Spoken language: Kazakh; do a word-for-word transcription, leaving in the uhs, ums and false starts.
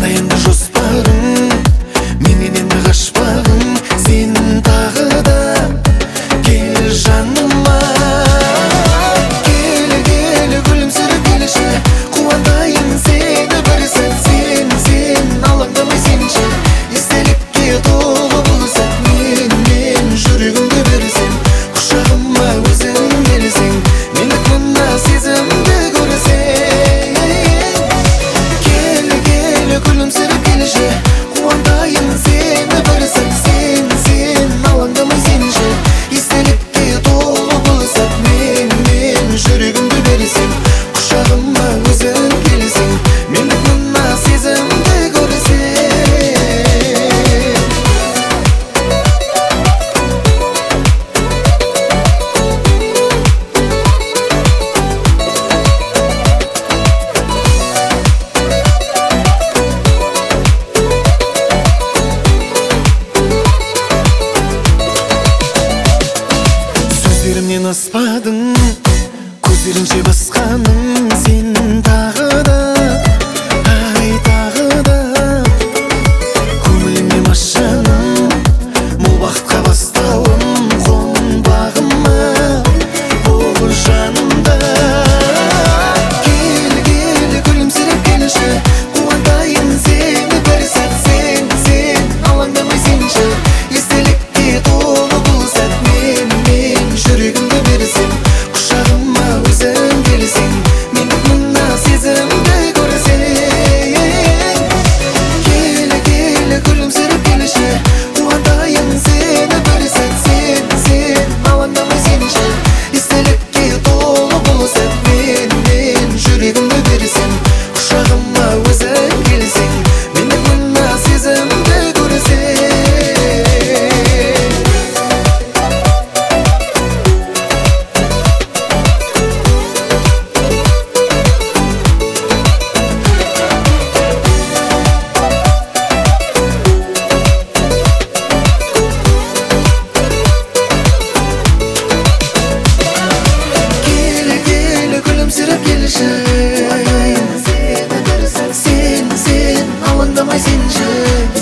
қандай енді жоспарың, менен енді қашпағың, сен тағы да кел жаныма. Кел, кел, күлімсіреп келші, қуантайын сені бір сәт. Сен, сен, алаңдамай сенші, естелікке толы бұл сәт. Мен, мен жүрегімді берсем, құшағыма өзің келсең, мендік мына сезімді көрсең. Кел, кел, күлімсіреп келші, қуантайын сені бір сәт. Сен, сен, алаңдамай сенші, естелікке толы бұл сәт. Мен, мен жүрегімді берсем, құшағыма өзің келсең, мендік мына сезімді көрсең. Сөздерімнен аспадың, көздерінше басқаның, сен тағы да, ай тағы да көңіліме машаным, мол бақытқа бастауым, қонбағыма бол жанымда. Кел, кел, күлімсіреп келші, қуантайын сені бір сәт. Сен, сен, алаңдамай сенші, естелікке толы бұл сәт. Мен, мен жүрегімді берсем, құшағыма өзің келсең, мендік мына сезімді көрсең. Кел, кел, күлімсіреп келші, қуантайын сені бір сәт. Сен, сен, алаңдамай сенші, естелікке толы бұл сәт. Мен, мен жүрегімді берсем, құшағыма өзің келсең, мендік мына сезімді көрсең. Кел, кел, күлімсіреп келші, сен, сен, алаңдамай сенші.